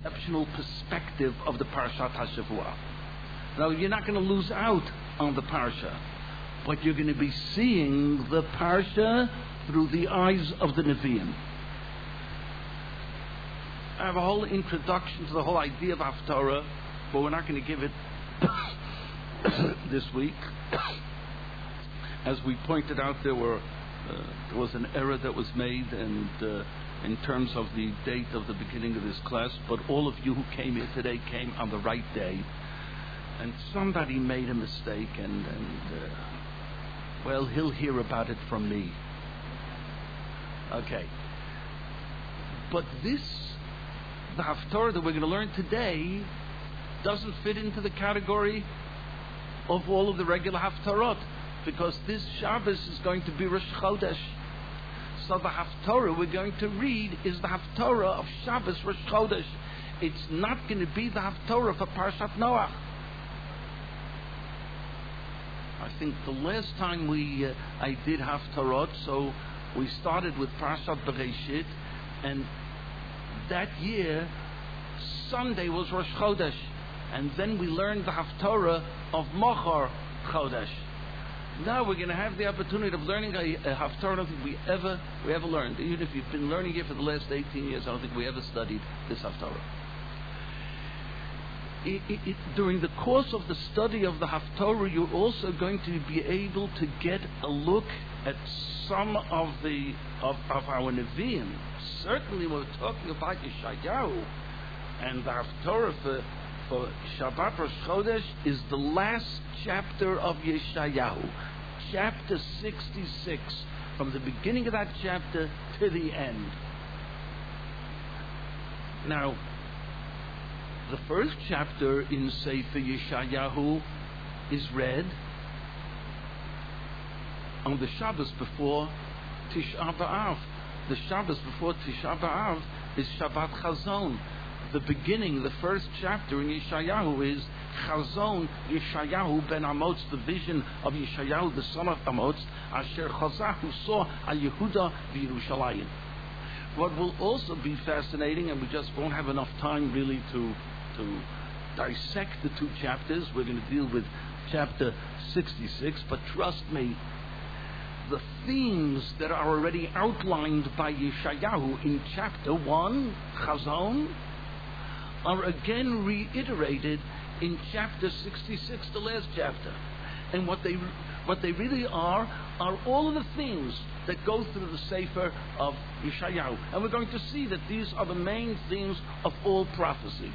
exceptional perspective of the Parashat HaShavua. Now, you're not going to lose out on the Parsha, but you're going to be seeing the Parsha through the eyes of the Nevi'im. I have a whole introduction to the whole idea of Haftorah, but we're not going to give it this week. As we pointed out, there was an error that was made, and in terms of the date of the beginning of this class, but all of you who came here today came on the right day, and somebody made a mistake, and well, he'll hear about it from me. Okay. But the Haftorah that we're going to learn today doesn't fit into the category of all of the regular Haftarot, because this Shabbos is going to be Rosh Chodesh. So the Haftorah we're going to read is the Haftorah of Shabbos Rosh Chodesh. It's not going to be the Haftorah for Parshat Noach. I think the last time I did Haftarot, so we started with Parshat Bereshit, and that year Sunday was Rosh Chodesh, and then we learned the Haftarah of Machar Chodesh. Now we're going to have the opportunity of learning a Haftarah I don't think we ever learned. Even if you've been learning it for the last 18 years, I don't think we ever studied this Haftarah. During the course of the study of the Haftarah, you're also going to be able to get a look at some of our Nevi'im. Certainly we're talking about Yeshayahu, and the Haftarah for Shabbat Rosh Chodesh is the last chapter of Yeshayahu, chapter 66, from the beginning of that chapter to the end. Now, the first chapter in Sefer Yeshayahu is read on the Shabbos before Tisha B'Av. The Shabbos before Tisha B'Av is Shabbat Chazon. The beginning, the first chapter in Yeshayahu is Chazon Yeshayahu ben Amoz, the vision of Yeshayahu, the son of Amoz, Asher Chazahu saw al Yehuda v'Yerushalayim. What will also be fascinating, and we just won't have enough time really to dissect the two chapters. We're going to deal with chapter 66, but trust me, the themes that are already outlined by Yeshayahu in chapter 1, Chazon, are again reiterated in chapter 66, the last chapter. And what they really are all of the themes that go through the Sefer of Yeshayahu. And we're going to see that these are the main themes of all prophecy.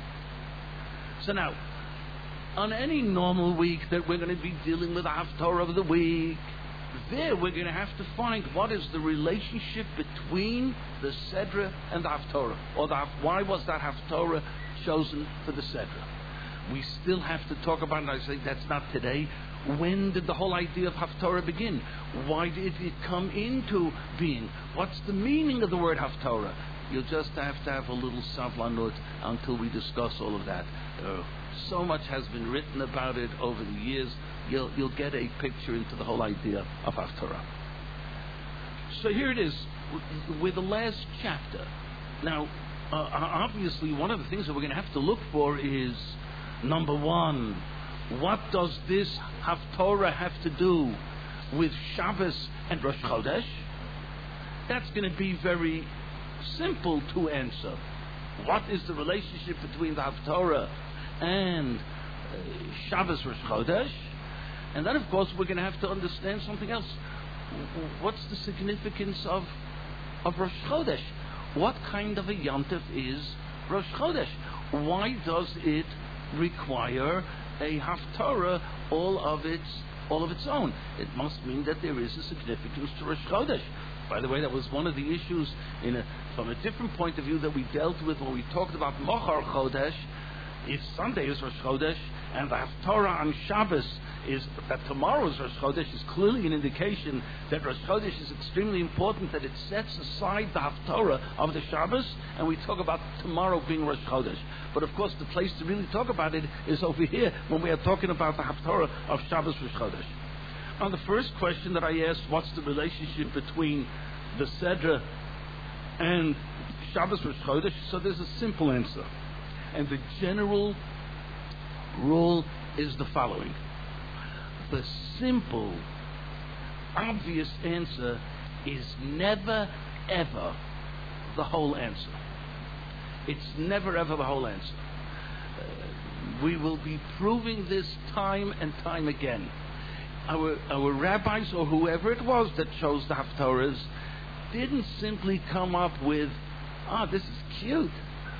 So now, on any normal week that we're going to be dealing with the Haftarah of the week, there we're going to have to find what is the relationship between the Sedra and the Haftarah, or why was that Haftarah chosen for the Sedra. We still have to talk about it. I say that's not today. When did the whole idea of Haftarah begin? Why did it come into being? What's the meaning of the word Haftarah? You'll just have to have a little savlanut until we discuss all of that. So much has been written about it over the years. You'll get a picture into the whole idea of Haftarah. So here it is, with the last chapter. Now, obviously, one of the things that we're going to have to look for is, number one, what does this Haftarah have to do with Shabbos and Rosh Chodesh? That's going to be very simple to answer. What is the relationship between the Haftarah and Shabbos Rosh Chodesh? And then, of course, we're going to have to understand something else. What's the significance of Rosh Chodesh? What kind of a Yom Tov is Rosh Chodesh? Why does it require a Haftarah all of its own? It must mean that there is a significance to Rosh Chodesh. By the way, that was one of the issues from a different point of view that we dealt with when we talked about Machar Chodesh. If Sunday is Rosh Chodesh and the Haftarah on Shabbos is that tomorrow is Rosh Chodesh, is clearly an indication that Rosh Chodesh is extremely important, that it sets aside the Haftarah of the Shabbos, and we talk about tomorrow being Rosh Chodesh. But of course, the place to really talk about it is over here when we are talking about the Haftarah of Shabbos Rosh Chodesh. On the first question that I asked, what's the relationship between the Sedra and Shabbos Rosh Chodesh? So there's a simple answer. And the general rule is the following. The simple, obvious answer is never, ever the whole answer. It's never, ever the whole answer. We will be proving this time and time again. Our rabbis, or whoever it was that chose the Haftorahs, didn't simply come up with, this is cute.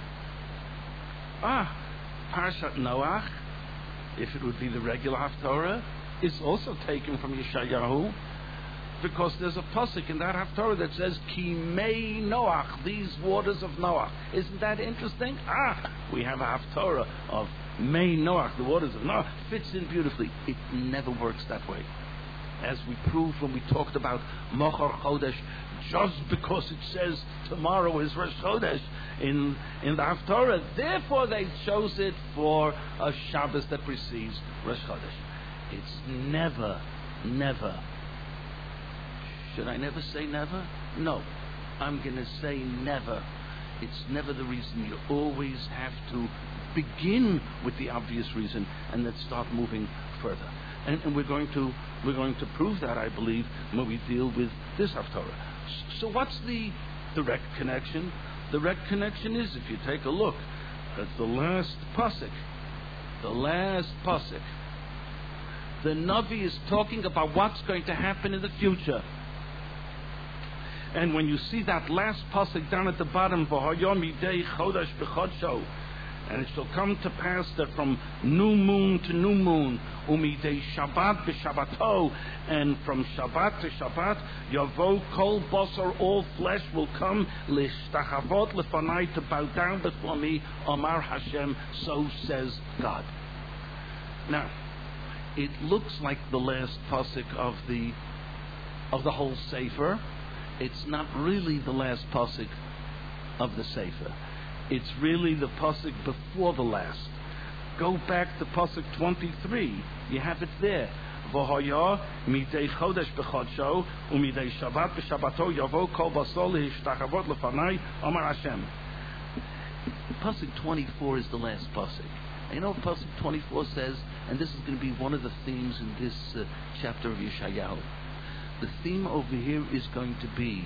Parshat Noach, if it would be the regular Haftorah, is also taken from Yeshayahu, because there's a pasuk in that Haftorah that says, Ki mei Noach, these waters of Noach. Isn't that interesting? We have a Haftorah of Mei Noach, the waters of Noach. Fits in beautifully. It never works that way. As we proved when we talked about Mochar Chodesh, just because it says tomorrow is Rosh Chodesh in the Haftorah, therefore they chose it for a Shabbos that precedes Rosh Chodesh. It's never, never. Should I never say never? No. I'm going to say never. It's never the reason. You always have to begin with the obvious reason and then start moving further. And we're going to prove that, I believe, when we deal with this Haftorah. So what's the direct connection? The direct connection is, if you take a look at the last pasuk, the Navi is talking about what's going to happen in the future. And when you see that last pasuk down at the bottom, V'hayom midei chodesh b'chodsho, and it shall come to pass that from new moon to new moon, umidei Shabbat b'Shabbato, and from Shabbat to Shabbat, yavo kol basar, all flesh will come, lishtachavot lefanai, to bow down before me, Amar Hashem, so says God. Now, it looks like the last pasuk of the whole Sefer. It's not really the last pasuk of the Sefer. It's really the pasuk before the last. Go back to pasuk 23. You have it there. V'hoya midei chodesh b'chodsho u'midei Shabbat b'Shabbato yavo kol basol hishtachavot lefanai Amar Hashem. Pasuk 24 is the last pasuk. And you know what pasuk 24 says? And this is going to be one of the themes in this chapter of Yeshayahu. The theme over here is going to be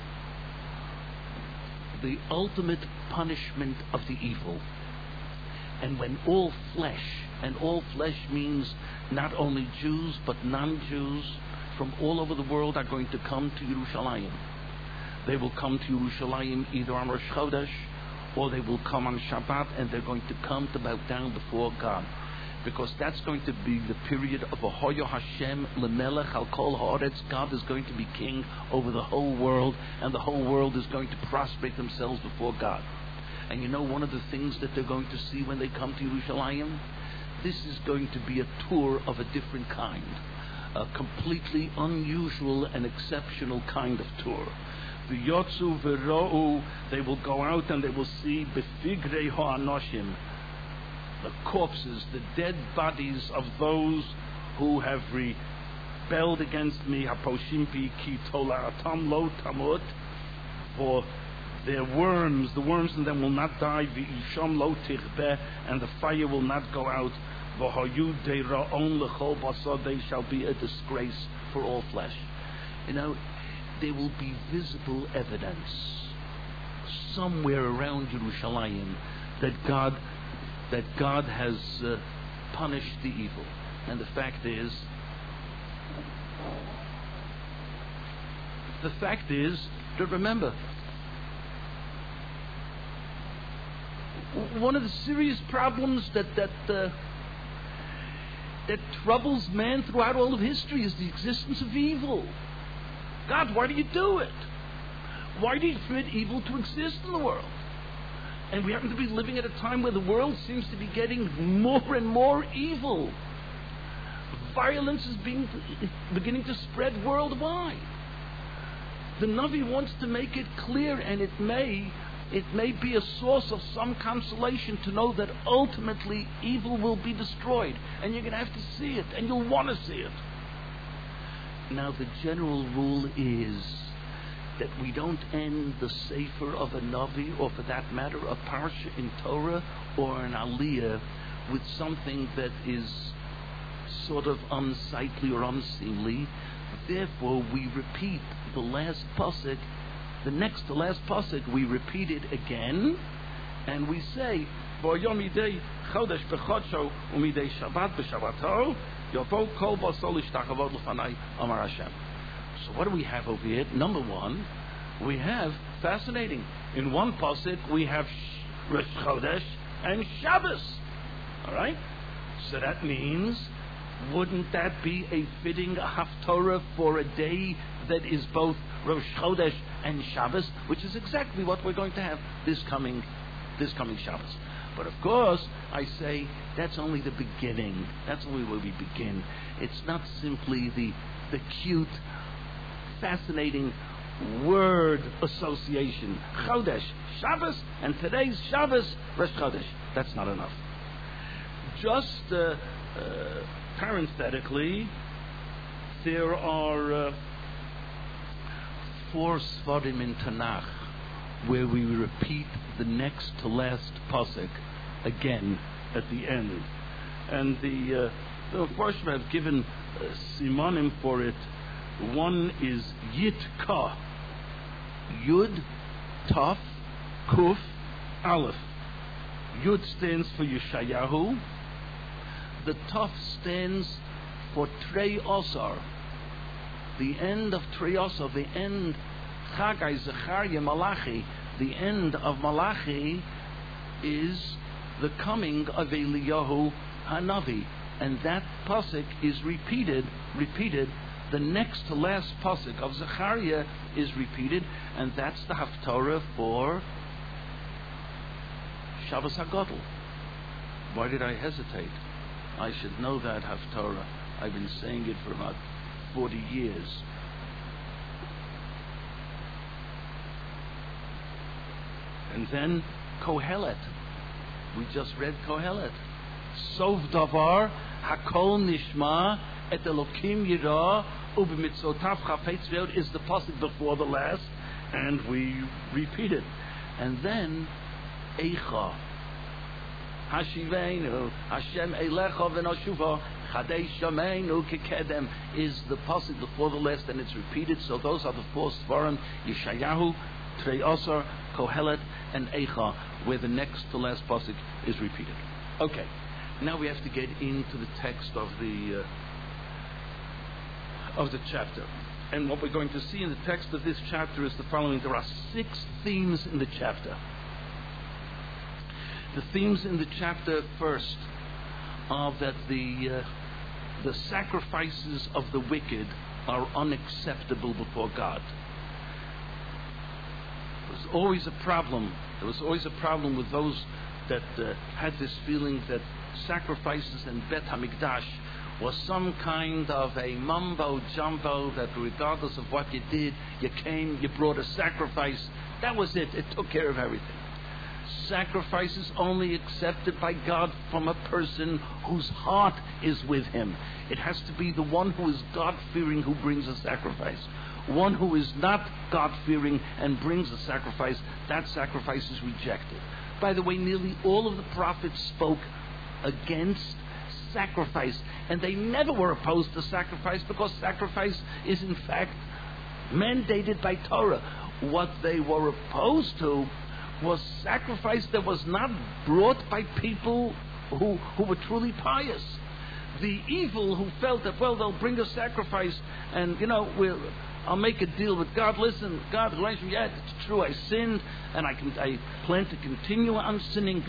the ultimate punishment of the evil. And when all flesh, and all flesh means not only Jews but non-Jews from all over the world, are going to come to Yerushalayim. They will come to Yerushalayim either on Rosh Chodesh or they will come on Shabbat, and they're going to come to bow down before God. Because that's going to be the period of Ahoyo Hashem Lemelech Al Kol Haaretz. God is going to be king over the whole world, and the whole world is going to prostrate themselves before God. And you know one of the things that they're going to see when they come to Yerushalayim? This is going to be a tour of a different kind, a completely unusual and exceptional kind of tour. The Yotzu V'Ro'u, they will go out and they will see Befigrei Ha'anoshim, the corpses, the dead bodies of those who have rebelled against me, Haposhimpi ki tola'atam lo tamut, for their worms, the worms in them will not die, v'isham lo tichbeh, and the fire will not go out, v'hayu deira'on l'chol basar, they shall be a disgrace for all flesh. You know, there will be visible evidence somewhere around Yerushalayim that God has punished the evil. And the fact is that, remember, one of the serious problems that troubles man throughout all of history is the existence of evil. God, why do you do it? Why do you permit evil to exist in the world? And we happen to be living at a time where the world seems to be getting more and more evil. Violence is beginning to spread worldwide. The Navi wants to make it clear, and it may be a source of some consolation to know that ultimately evil will be destroyed. And you're going to have to see it, and you'll want to see it. Now, the general rule is that we don't end the Sefer of a Navi, or for that matter, a Parsha in Torah or an Aliyah, with something that is sort of unsightly or unseemly. Therefore, we repeat the last pasuk, the next to last pasuk, we repeat it again, and we say, "V'yom midei chodesh b'chodsho u'midei Shabbat b'Shabbato yovo kol basol ishtachavot l'fanai Amar Hashem." So what do we have over here? Number one, we have, fascinating, in one pasuk we have Rosh Chodesh and Shabbos. All right? So that means, wouldn't that be a fitting haftorah for a day that is both Rosh Chodesh and Shabbos, which is exactly what we're going to have this coming Shabbos. But of course, I say that's only the beginning. That's only where we begin. It's not simply the cute, fascinating word association. Chodesh, Shabbos, and today's Shabbos, Rosh Chodesh. That's not enough. Just parenthetically, there are 4 Sfarim in Tanakh where we repeat the next to last pasuk again at the end. And the Mepharshim have given simonim for it. One is Yitka, Yud, Taf, Kuf, Aleph. Yud stands for Yeshayahu. The Taf stands for Trei Osar. The end of Trei Osar, the end, Chagai, Zechariah, Malachi, the end of Malachi is the coming of Eliyahu Hanavi. And that pasuk is repeated. The next to last pasuk of Zechariah is repeated, and that's the haftarah for Shabbos HaGadol. Why did I hesitate? I should know that haftarah. I've been saying it for about 40 years. And then Kohelet. We just read Kohelet. Sov Davar Hakol Nishma Et Elokim Yirah U'B'Mitzotav Chafetz V'Od is the pasuk before the last, and we repeat it. And then Eicha Hashivenu Hashem Eilecha V'Noshuva Chadei Shameinu Kekedem is the pasuk before the last, and it's repeated. So those are the 4 Svarim: Yeshayahu, Trei Osar, Kohelet, and Eicha, where the next to last pasuk is repeated. Okay, now we have to get into the text of the chapter. And what we're going to see in the text of this chapter is the following. There are 6 themes in the chapter. The themes in the chapter, first, are that the sacrifices of the wicked are unacceptable before God. There was always a problem. There was always a problem with those that had this feeling that sacrifices in Bet HaMikdash was some kind of a mumbo-jumbo, that regardless of what you did, you came, you brought a sacrifice. That was it. It took care of everything. Sacrifices only accepted by God from a person whose heart is with Him. It has to be the one who is God-fearing who brings a sacrifice. One who is not God-fearing and brings a sacrifice, that sacrifice is rejected. By the way, nearly all of the prophets spoke against sacrifice, and they never were opposed to sacrifice, because sacrifice is in fact mandated by Torah. What they were opposed to was sacrifice that was not brought by people who were truly pious. The evil who felt that, well, they'll bring a sacrifice, and I'll make a deal with God. Listen, God, yeah, it's true, I sinned, and I plan to continue on sinning,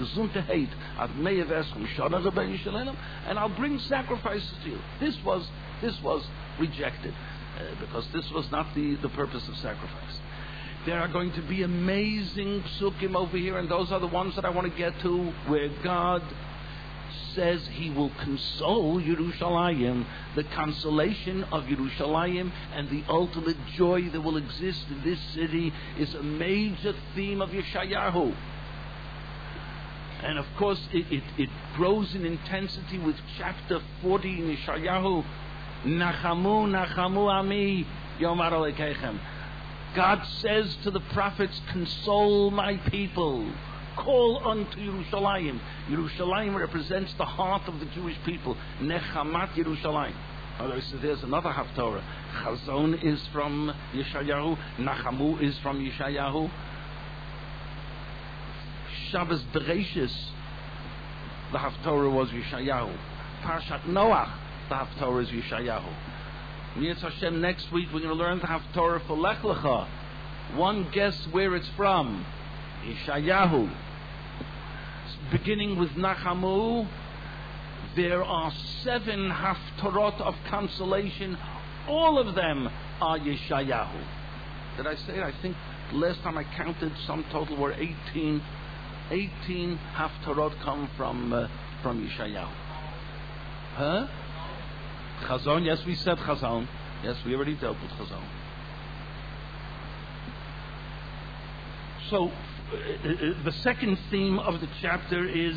and I'll bring sacrifices to you. This was rejected, because this was not the purpose of sacrifice. There are going to be amazing psukim over here, and those are the ones that I want to get to, where God says He will console Yerushalayim, the consolation of Yerushalayim, and the ultimate joy that will exist in this city is a major theme of Yeshayahu. And of course, it grows in intensity with chapter 40 in Yeshayahu. Nachamu, Nachamu Ami, Yomar Alekeichem. God says to the prophets, console my people. Call unto Yerushalayim. Yerushalayim represents the heart of the Jewish people. Nechamat Yerushalayim. So there's another Haftorah. Chazon is from Yeshayahu. Nachamu is from Yeshayahu. Shabbos Bereshis, the Haftorah was Yeshayahu. Parshat Noach, the Haftorah is Yeshayahu. Yetz Hashem, next week we're going to learn the Haftorah for Lech Lecha. One guess where it's from. Yeshayahu. Beginning with Nachamu, there are 7 Haftorot of consolation. All of them are Yeshayahu. Did I say it? I think last time I counted, some total were 18 Haftorot come from Yeshayahu. Huh? Chazon, yes, we said Chazon. Yes, we already dealt with Chazon. So, the second theme of the chapter is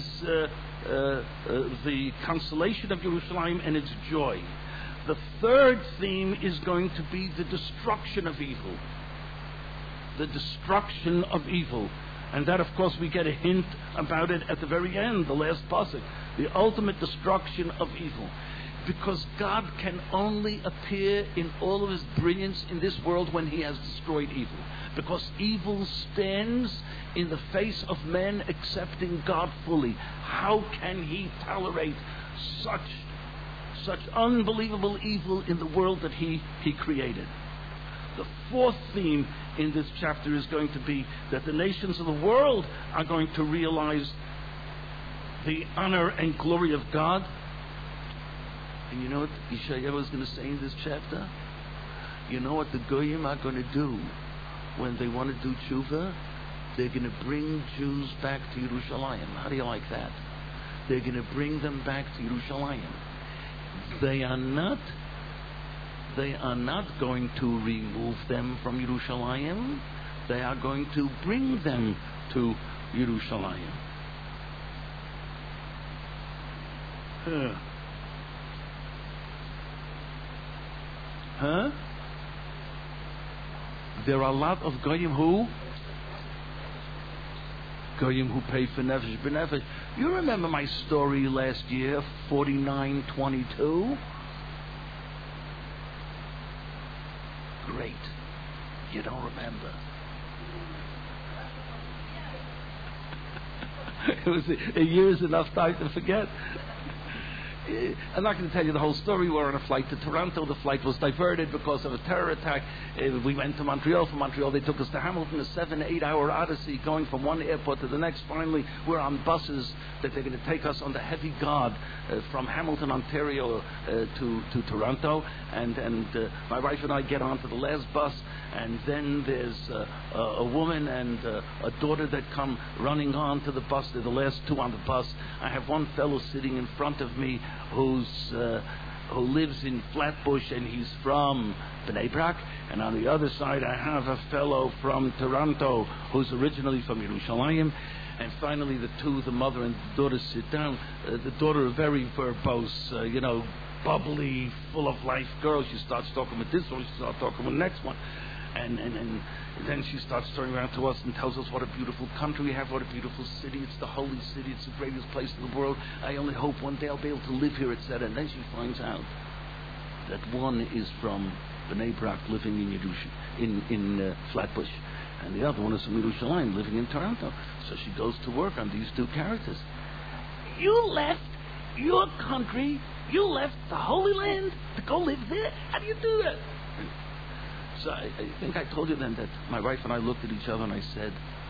the consolation of Yerushalayim and its joy. The third theme is going to be the destruction of evil. The destruction of evil. And that, of course, we get a hint about it at the very end, the last pasuk. The ultimate destruction of evil. Because God can only appear in all of his brilliance in this world when he has destroyed evil. Because evil stands in the face of men accepting God fully. How can he tolerate such unbelievable evil in the world that he created? The fourth theme in this chapter is going to be that the nations of the world are going to realize the honor and glory of God. And you know what Yeshayahu is going to say in this chapter? You know what the Goyim are going to do when they want to do tshuva? They're going to bring Jews back to Yerushalayim. How do you like that? They're going to bring them back to Yerushalayim. They are not going to remove them from Yerushalayim. They are going to bring them to Yerushalayim. Huh? There are a lot of Goyim who pay for Nefesh B'Nefesh. You remember my story last year, 49:22? Great. You don't remember. It was a year is enough time to forget. I'm not going to tell you the whole story. We were on a flight to Toronto. The flight was diverted because of a terror attack. We went to Montreal. From Montreal, they took us to Hamilton, a 7-8 hour odyssey going from one airport to the next. Finally, we're on buses that they're going to take us under heavy guard from Hamilton, Ontario to Toronto. And my wife and I get onto the last bus, and then there's a woman and a daughter that come running onto the bus. They're the last two on the bus. I have one fellow sitting in front of me who lives in Flatbush, and he's from Bnei Brak. And on the other side, I have a fellow from Toronto who's originally from Yerushalayim. And finally, the mother and the daughter sit down. The daughter, a very verbose, bubbly, full of life girl. She starts talking with this one. She starts talking with the next one. And then she starts turning around to us and tells us what a beautiful country we have, what a beautiful city. It's the holy city. It's the greatest place in the world. I only hope one day I'll be able to live here, etc. And then she finds out that one is from Bnei Brak, living in Flatbush, and the other one is from Yerushalayim, living in Toronto. So she goes to work on these two characters. You left your country, you left the Holy Land to go live there? How do you do that? So I think I told you then that my wife and I looked at each other and I said,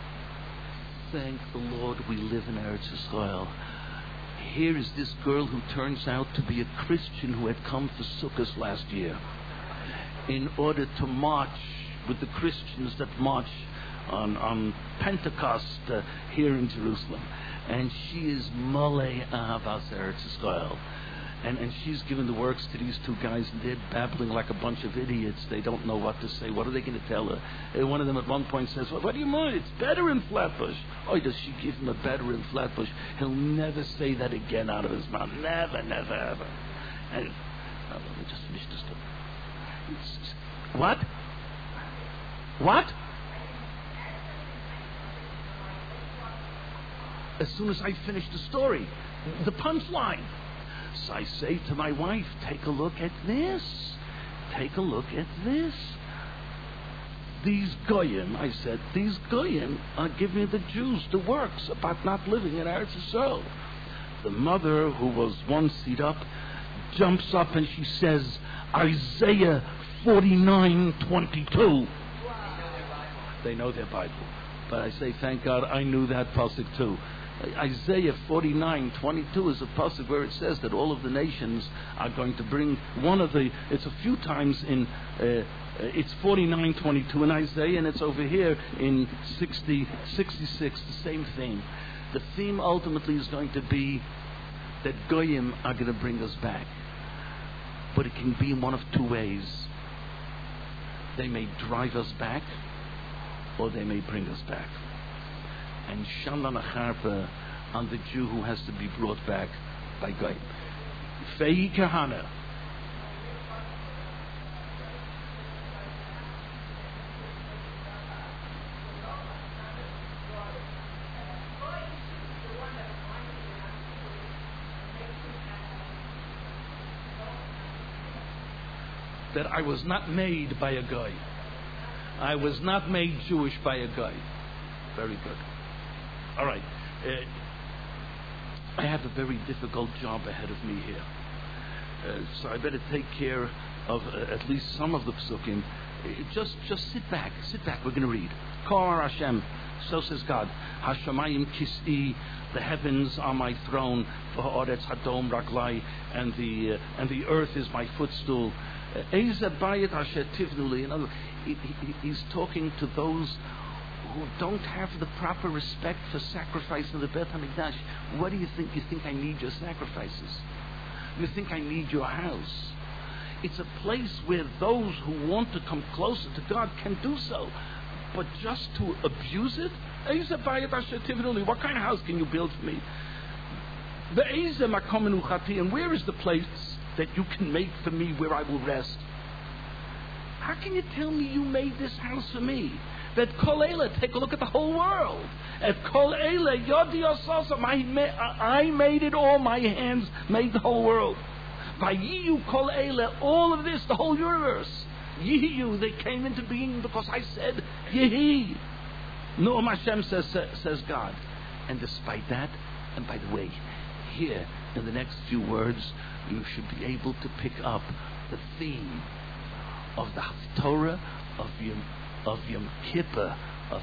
thank the Lord we live in Eretz Yisrael. Here is this girl who turns out to be a Christian who had come for Sukkot last year in order to march with the Christians that march on Pentecost here in Jerusalem. And she is Malei Ahavas Eretz Yisrael. And she's given the works to these two guys, and they're babbling like a bunch of idiots. They don't know what to say. What are they going to tell her? And one of them at one point says, well, what do you mean? It's better in Flatbush. Oh, does she give him a better in Flatbush? He'll never say that again out of his mouth. Never, never, ever. And let me just finish this story. What? What? As soon as I finish the story, the punchline. So I say to my wife, take a look at this. Take a look at this. These Goyim, I said, these Goyim are giving the Jews the works about not living in Eretz Yisrael. The mother, who was one seat up, jumps up and she says, Isaiah 49:22. They know their Bible. But I say, thank God, I knew that pasuk too. Isaiah 49:22 is a pasuk where it says that all of the nations are going to bring it's a few times in, it's 49:22 in Isaiah, and it's over here in 66, the same theme. The theme ultimately is going to be that Goyim are going to bring us back. But it can be in one of two ways. They may drive us back, or they may bring us back. And Shalom Acharpa on the Jew who has to be brought back by Goyim. Fei Kahana. That I was not made by a guy. I was not made Jewish by a guy. Very good. All right. I have a very difficult job ahead of me here. So I better take care of at least some of the psukim. Just sit back. Sit back. We're going to read. Kol Hashem. So says God. Hashamayim kis'i. The heavens are my throne. V'ha'aretz hadom raglai. And the earth is my footstool. He's talking to those who don't have the proper respect for sacrifice in the Beit HaMikdash. What do you think? You think I need your sacrifices? You think I need your house? It's a place where those who want to come closer to God can do so. But just to abuse it? What kind of house can you build for me? And where is the place that you can make for me where I will rest? How can you tell me you made this house for me? That Kol Eila, take a look at the whole world. At Kol Eila, Yodi Ososam, I made it all, my hands made the whole world. Vayiyu Kol Eila, all of this, the whole universe. Yiyu, they came into being because I said Yehi. Noam Hashem says God. And despite that, and by the way, here in the next few words, you should be able to pick up the theme of the Haftorah of Yom Kippur,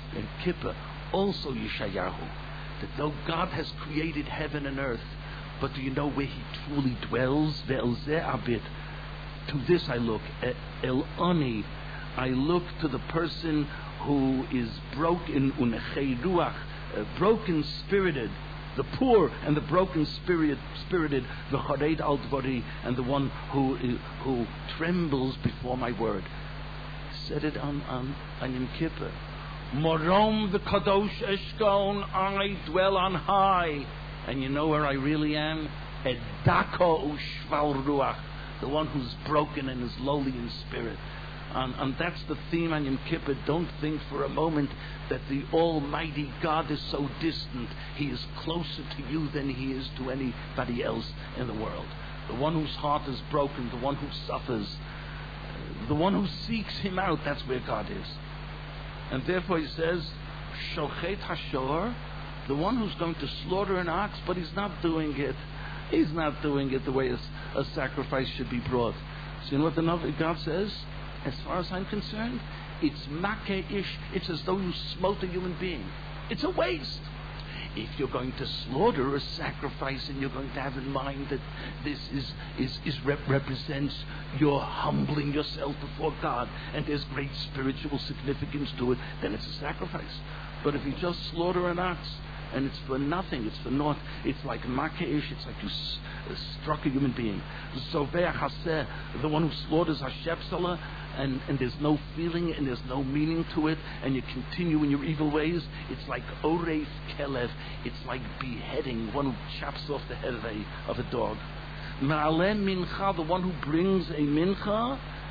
also Yeshayahu, that though God has created heaven and earth, but do you know where He truly dwells? Ve'el to this I look, El Ani, I look to the person who is broken, unechei ruach, broken spirited, the poor and the broken spirited, the chared al dvari, and the one who trembles before my word. Said it on Yom Kippur. Morom the kadosh eshkon, I dwell on high, and you know where I really am? Edako ushval ruach, the one who's broken and is lowly in spirit. And that's the theme on Yom Kippur. Don't think for a moment that the Almighty God is so distant. He is closer to you than He is to anybody else in the world. The one whose heart is broken, the one who suffers, the one who seeks Him out, that's where God is. And therefore He says, Shochet Hashor, the one who's going to slaughter an ox, but he's not doing it. He's not doing it the way a sacrifice should be brought. So you know what the God says? As far as I'm concerned, it's makeh ish. It's as though you smote a human being. It's a waste. If you're going to slaughter a sacrifice and you're going to have in mind that this represents your humbling yourself before God and there's great spiritual significance to it, then it's a sacrifice. But if you just slaughter an ox and it's for nothing, it's for naught, it's like makeish, it's like you struck a human being. Zoveh haseh, the one who slaughters hashepsala, and there's no feeling and there's no meaning to it, and you continue in your evil ways, it's like oreif kelev, it's like beheading, one who chops off the head of a dog. Ma'aleh mincha, the one who brings a mincha,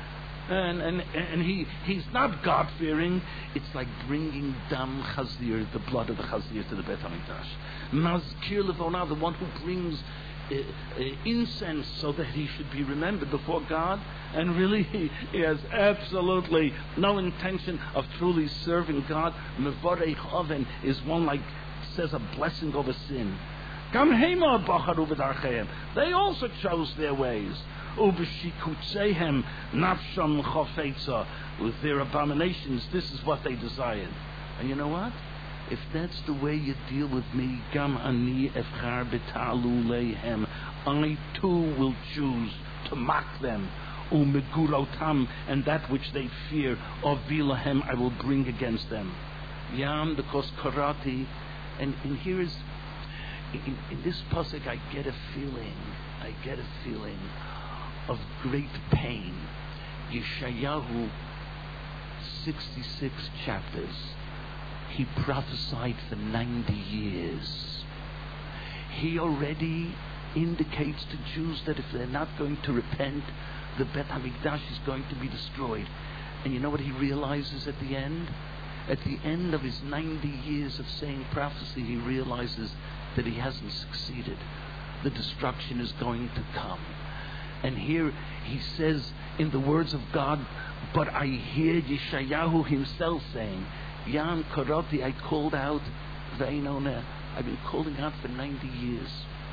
and he's not God-fearing. It's like bringing dam chazir, the blood of the chazir, to the Beit HaMikdash. Mazkir levona, the one who brings incense so that he should be remembered before God, and really he has absolutely no intention of truly serving God. Mevorech oven is one like says a blessing over sin. Gam hema bacharu v'darcheim, they also chose their ways. Ubeshikutzehem nafsham chofetza, with their abominations, this is what they desired. And you know what? If that's the way you deal with me, gam ani efchar betalu lehem, I too will choose to mock them. Umegurotam, and that which they fear, of vilahem, I will bring against them. Yam because karati, and here is in this pasuk I get a feeling of great pain. Yeshayahu, 66 chapters. He prophesied for 90 years. He already indicates to Jews that if they're not going to repent, the Beit HaMikdash is going to be destroyed. And you know what he realizes at the end? At the end of his 90 years of saying prophecy, he realizes that he hasn't succeeded. The destruction is going to come. And here he says in the words of God, but I hear Yeshayahu himself saying, Yam Karoti, I called out, Veinona, I've been calling out for 90 years.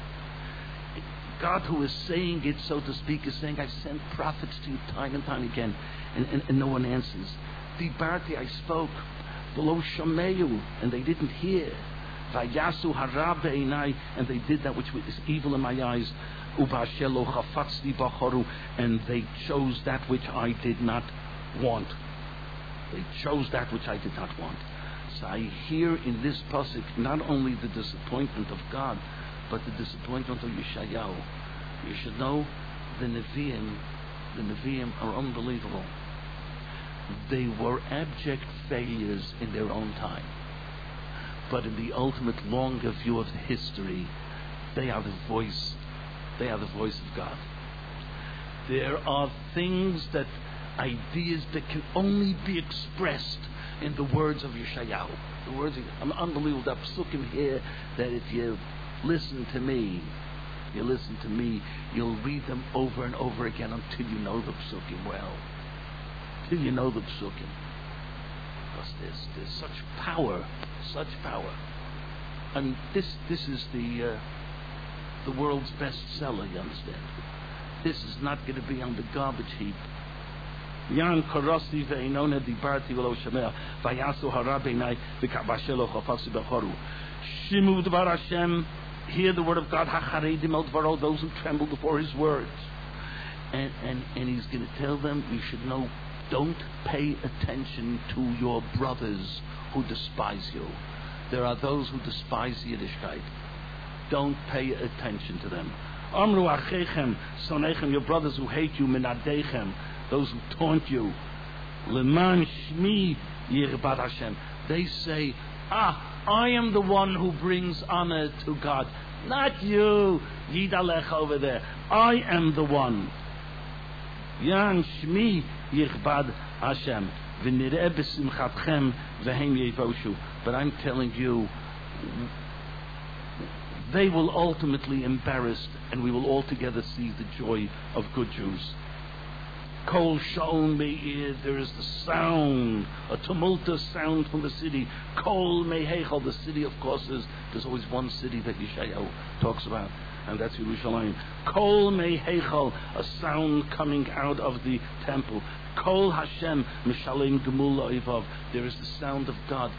God, who is saying it, so to speak, is saying, I've sent prophets to you time and time again, and no one answers. Dibarti, I spoke, below Shameyu, and they didn't hear. Vayasu harab be'inai, and they did that which is evil in my eyes. Ubashelo chafatzti bacharu, and they chose that which I did not want. They chose that which I did not want. So I hear in this pasuk not only the disappointment of God, but the disappointment of Yeshayahu. You should know the Nevi'im are unbelievable. They were abject failures in their own time. But in the ultimate longer view of the history, they are the voice of God. There are things ideas that can only be expressed in the words of Yeshayahu. The words of unbelievable. The psukim here that if you listen to me, you'll read them over and over again until you know the psukim well. Till you know the psukim. Because there's such power. And this is the world's bestseller, you understand? This is not going to be on the garbage heap. Yan Karasi ve'inone dibarti v'lo shemea vayasu harabeinai v'kabashelo chafasi bechoru. Shimu dvar Hashem, hear the word of God, hacharedim el dvaro, those who tremble before His words. And He's going to tell them, you should know, don't pay attention to your brothers who despise you. There are those who despise Yiddishkeit. Don't pay attention to them. Amru achechem sonechem, your brothers who hate you, minadechem, those who taunt you. Leman shmi yirbad Hashem. They say, I am the one who brings honor to God. Not you, Yidalech over there. I am the one. Yan shmi yirbad Hashem. V'nireh b'simchatchem v'hem yevoshu. But I'm telling you, they will ultimately embarrassed, and we will altogether see the joy of good Jews. Kol Shaon Meir, there is the sound, a tumultuous sound from the city. Kol Mehechal, the city, of course, there's always one city that Yeshayahu talks about, and that's Yerushalayim. Kol Mehechal, a sound coming out of the temple. Kol Hashem Mishalem Gemul Oivav, there is the sound of God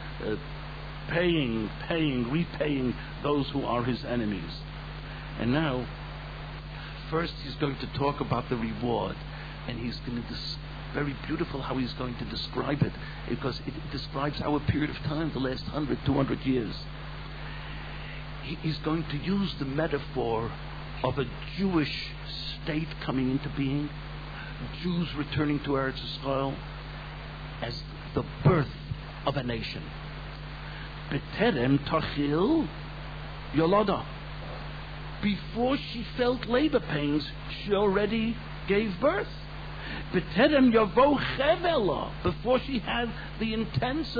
repaying those who are His enemies. And now, first He's going to talk about the reward, and He's going to very beautiful how He's going to describe it, because it describes our period of time, the last 100, 200 years. He's going to use the metaphor of a Jewish state coming into being, Jews returning to Eretz Yisrael, as the birth of a nation. Beterem tachil yolada. Before she felt labor pains, she already gave birth. B'terem yavo chevela, before she had the intense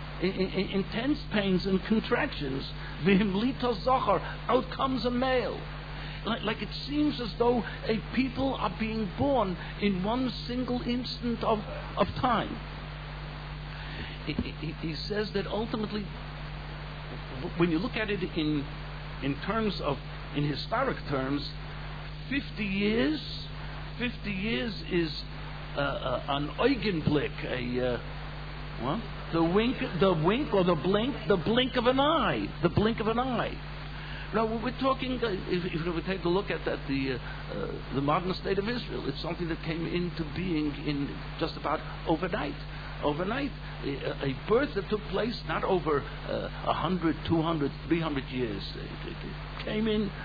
pains and contractions. V'himlito zochar, out comes a male. Like it seems as though a people are being born in one single instant of time. He says that ultimately, when you look at it in terms of, in historic terms, 50 years is an Augenblick, the wink or the blink of an eye, Now we're talking. If we take a look at that, the modern state of Israel, it's something that came into being in just about overnight. Overnight, a birth that took place not over 100, 200, 300 years. It came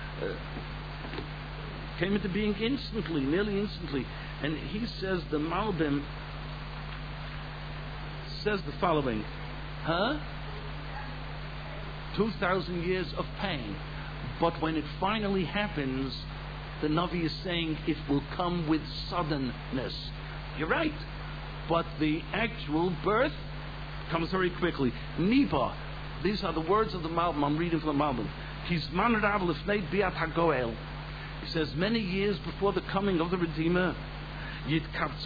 into being instantly, nearly instantly. And he says, the Malbim says the following: 2,000 years of pain. But when it finally happens, the Navi is saying it will come with suddenness. You're right. But the actual birth comes very quickly. Niba. These are the words of the Malbim. I'm reading from the Malbim. He says, many years before the coming of the Redeemer, a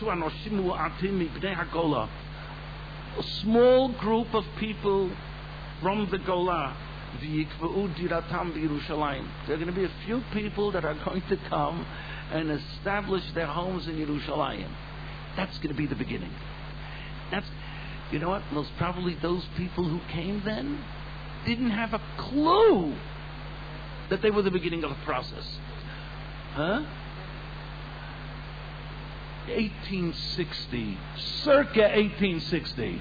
small group of people from the Golah, there are going to be a few people that are going to come and establish their homes in Yerushalayim. That's going to be the beginning. You know what? Most probably those people who came then didn't have a clue that they were the beginning of the process. 1860, circa 1860.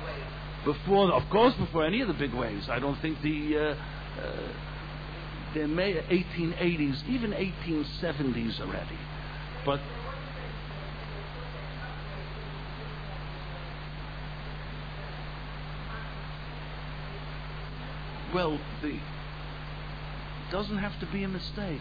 Before any of the big waves. I don't think there may 1880s, even 1870s already. But well, it doesn't have to be a mistake.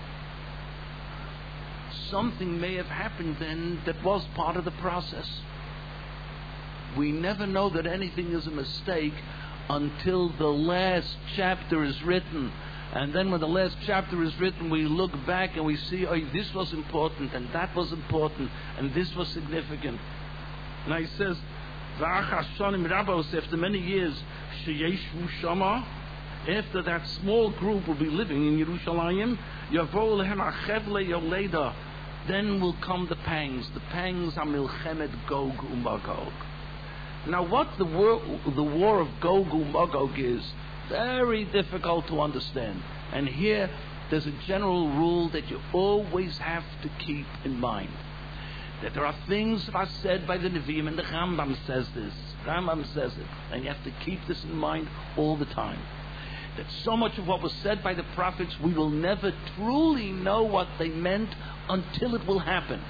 Something may have happened then that was part of the process. We never know that anything is a mistake until the last chapter is written. And then when the last chapter is written, we look back and we see, oh, this was important, and that was important, and this was significant. Now he says, after many years, after that small group will be living in Yerushalayim, then will come the pangs are Milchemet Gog u'Magog. Now what the war of Gog u'Magog is, very difficult to understand. And here there's a general rule that you always have to keep in mind. That there are things that are said by the Nevi'im, and the Rambam says this. Rambam says it. And you have to keep this in mind all the time. That so much of what was said by the prophets, we will never truly know what they meant until it will happen.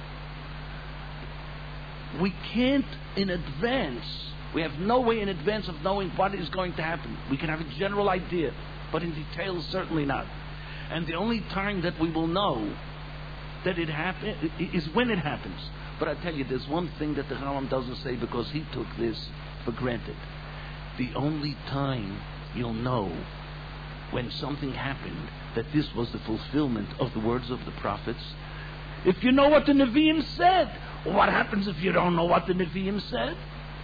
We can't in advance, we have no way in advance of knowing what is going to happen. We can have a general idea, but in detail certainly not. And the only time that we will know that it happens is when it happens. But I tell you, there's one thing that the Rambam doesn't say, because he took this for granted. The only time you'll know when something happened that this was the fulfillment of the words of the prophets, if you know what the Nevi'im said. What happens if you don't know what the Nevi'im said?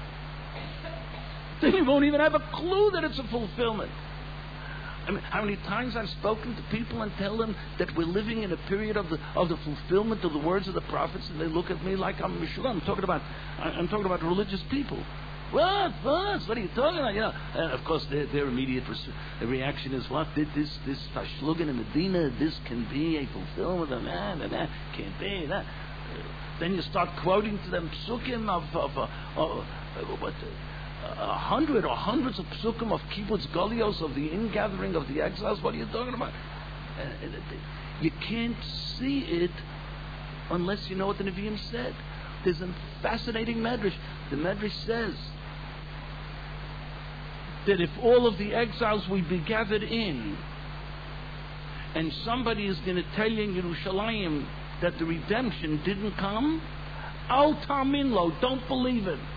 Then you won't even have a clue that it's a fulfillment. I mean, how many times I've spoken to people and tell them that we're living in a period of the fulfillment of the words of the prophets, and they look at me like I'm Meshula. I'm talking about religious people. What are you talking about? You know, and of course their immediate reaction is, what did this Tashlugan in Medina? This can be a fulfillment of that, and that can't be that. Then you start quoting to them psukim of 100 or hundreds of psukim of kibbutz galios, of the ingathering of the exiles. What are you talking about? You can't see it unless you know what the Nevi'im said. There's a fascinating medrash. The medrash says that if all of the exiles will be gathered in, and somebody is going to tell you in Yerushalayim that the redemption didn't come, Al Tamin Lo, don't believe it.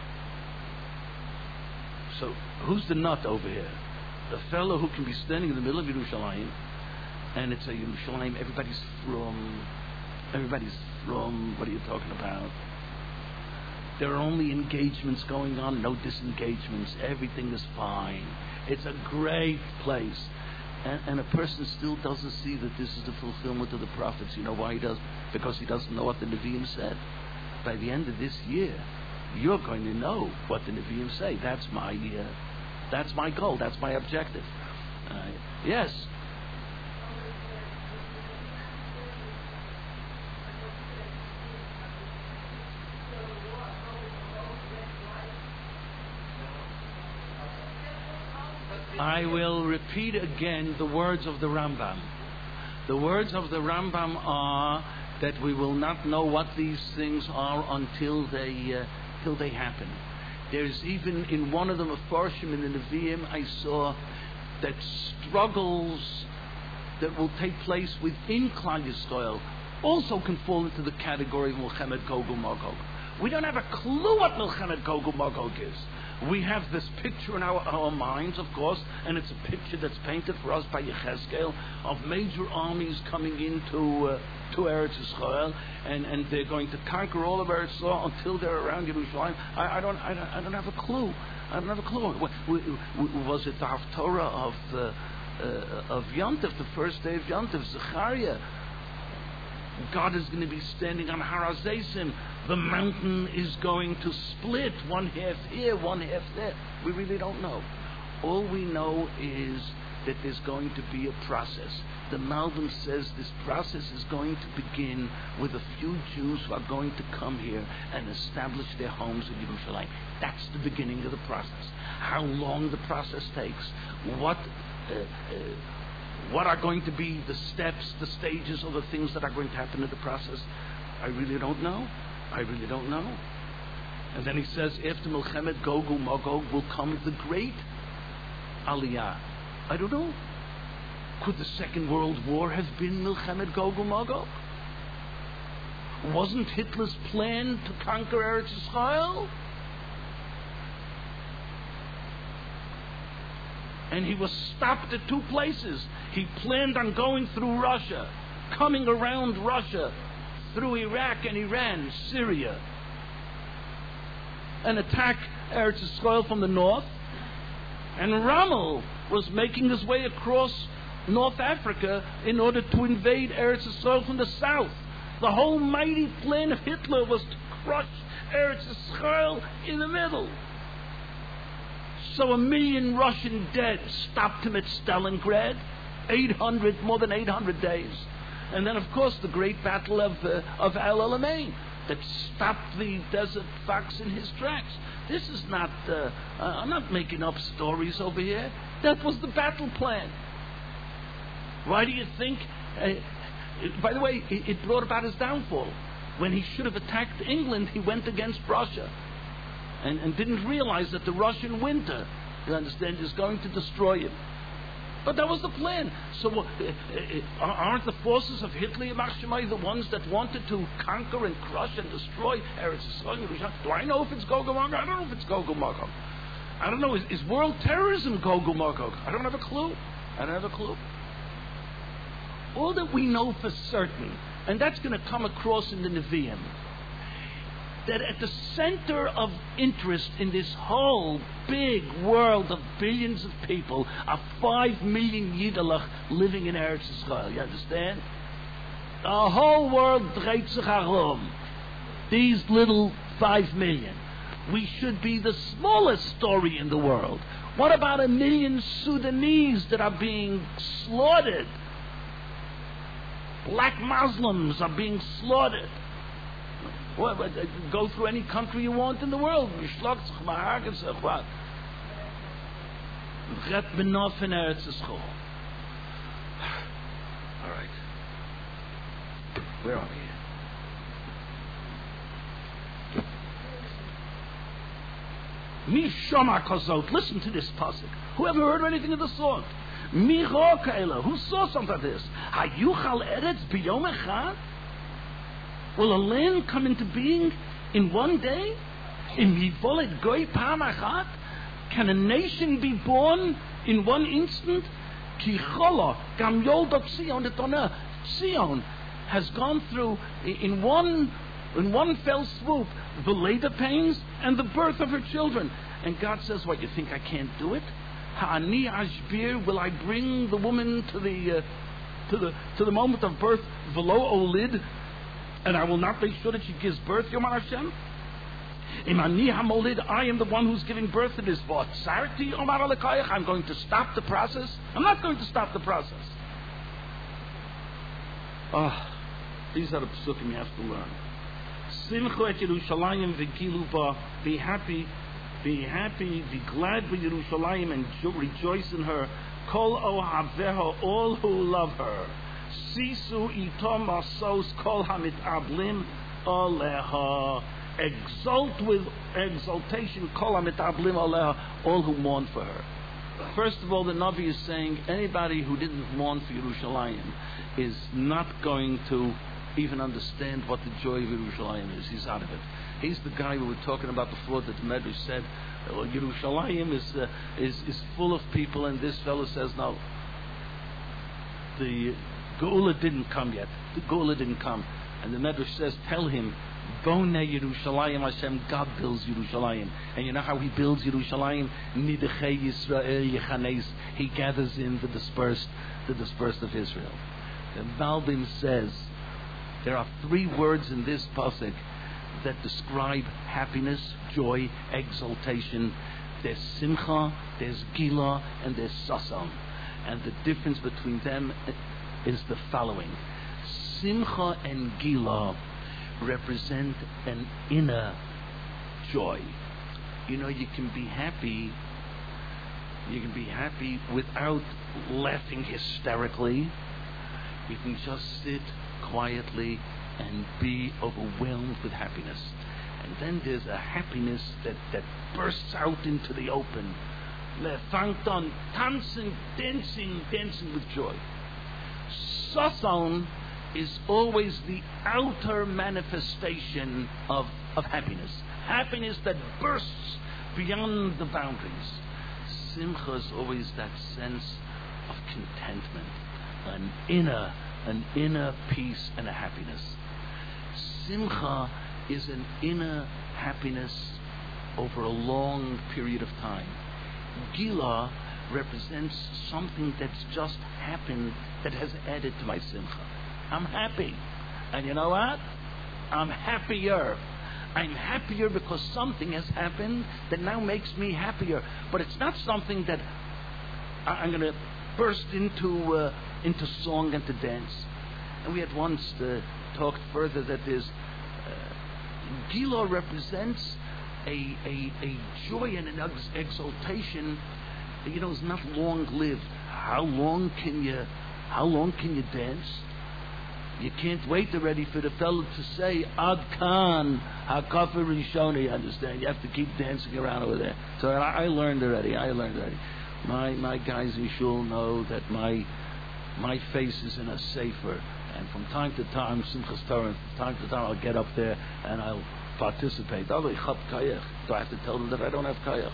So, who's the nut over here? The fellow who can be standing in the middle of Yerushalayim, and it's a Yerushalayim, everybody's from, what are you talking about? There are only engagements going on, no disengagements, everything is fine. It's a great place. And a person still doesn't see that this is the fulfillment of the prophets. You know why he does? Because he doesn't know what the Nevi'im said. By the end of this year, you're going to know what the Nevi'im say. That's my goal. That's my objective. Yes. I will repeat again the words of the Rambam. The words of the Rambam are that we will not know what these things are until they happen. There's even in one of the Mefarshim in the Nevi'im, I saw that struggles that will take place within Klal Yisrael also can fall into the category of Milchemet Gog Magog. We don't have a clue what Milchemet Gog Magog is. We have this picture in our minds, of course, and it's a picture that's painted for us by Yechezkel of major armies coming into to Eretz Yisrael, and they're going to conquer all of Eretz Yisrael until they're around Yerushalayim. I don't have a clue. I don't have a clue. Was it the Haftorah of Yom Tov, the first day of Yom Tov, Zechariah? God is going to be standing on Har HaZeisim. The mountain is going to split, one half here, one half there. We really don't know. All we know is that there's going to be a process. The Malbim says this process is going to begin with a few Jews who are going to come here and establish their homes in Yerushalayim. That's the beginning of the process. How long the process takes, what are going to be the steps, the stages, or the things that are going to happen in the process, I really don't know. I really don't know. And then he says, after Milchemet Gog Magog will come the great Aliyah. I don't know. Could the Second World War have been Milchemet Gog Magog? Wasn't Hitler's plan to conquer Eretz Yisrael? And he was stopped at two places. He planned on going through Russia, coming around Russia, through Iraq and Iran, Syria, and attack Eretz Yisrael from the north. And Rommel was making his way across North Africa in order to invade Eretz Yisrael from the south. The whole mighty plan of Hitler was to crush Eretz Yisrael in the middle. So 1 million Russian dead stopped him at Stalingrad, more than 800 days. And then, of course, the great battle of El Alamein that stopped the Desert Fox in his tracks. This is not, I'm not making up stories over here. That was the battle plan. Why do you think, by the way, it brought about his downfall. When he should have attacked England, he went against Russia and didn't realize that the Russian winter, you understand, is going to destroy him. But that was the plan. So aren't the forces of Hitler, Yamach Shemai, the ones that wanted to conquer and crush and destroy Eretz Yisrael? Do I know if it's Gog and Magog? I don't know if it's Gog and Magog. I don't know. Is world terrorism Gog and Magog? I don't have a clue. I don't have a clue. All that we know for certain, and that's going to come across in the Nevi'im, that at the center of interest in this whole big world of billions of people are 5 million Yiddelach living in Eretz Yisrael. You understand? The whole world dreht sich herum. These little 5 million. We should be the smallest story in the world. What about 1 million Sudanese that are being slaughtered? Black Muslims are being slaughtered. Well, go through any country you want in the world. All right. Where are we? Mishama Kozot. Listen to this pasuk. Who ever heard of anything of the sort? Who saw something like this? Hayuchal Eretz b'yom echad? Will a land come into being In one day? In Mivolet Goy Pam Achat? Can a nation be born in one instant? Ki Chola Gam Yoldot Zion Etona. Zion has gone through in one fell swoop the labor pains and the birth of her children. And God says, what, you think I can't do it? Ha'ani Ashbir, will I bring the woman to the moment of birth, Velo Olid, and I will not make sure that she gives birth, Yomar Hashem? Imani Hamolid, I am the one who's giving birth to this. Sarti Omar Alekayach, I'm going to stop the process. I'm not going to stop the process. These are the psukim you have to learn. Simcha et Yerushalayim v'gilu ba. Be happy, be glad with Yerushalayim and rejoice in her. Kol ohaveha, all who love her. Sisu itom asos kol hamit ablim aleha. Exult with exultation, kol hamit ablim aleha, all who mourn for her. First of all, the Navi is saying anybody who didn't mourn for Yerushalayim is not going to even understand what the joy of Yerushalayim is. He's out of it. He's the guy we were talking about before that the Medrash said, well, Yerushalayim is full of people, and this fellow says, no, the Geula didn't come yet. The Geula didn't come. And the Medrash says, tell him, Bone Yerushalayim Hashem, God builds Yerushalayim. And you know how He builds Yerushalayim? Nidechei Yisrael Yechanes. He gathers in the dispersed of Israel. The Malbim says there are 3 words in this pasuk that describe happiness, joy, exultation. There's simcha, there's gila, and there's sasan. And the difference between them is the following. Simcha and gila represent an inner joy. You know, you can be happy without laughing hysterically. You can just sit quietly and be overwhelmed with happiness. And then there's a happiness that bursts out into the open. Fangt dancing with joy. Sasan is always the outer manifestation of happiness. Happiness that bursts beyond the boundaries. Simcha is always that sense of contentment, an inner peace and a happiness. Simcha is an inner happiness over a long period of time. Gila represents something that's just happened that has added to my simcha. I'm happy. And you know what? I'm happier. I'm happier because something has happened that now makes me happier. But it's not something that I'm going to burst into song and to dance. And we had once talked further that there's Gila represents a joy and an exultation that, you know, is not long lived. How long can you dance? You can't wait already for the fellow to say Ad Kan HaKafir Rishoni. You understand? You have to keep dancing around over there. So I learned already. My guys in shul know that my face is in a sefer, and from time to time, Simchas Torah, from time to time, I'll get up there and I'll participate. Do I have to tell them that I don't have kayach?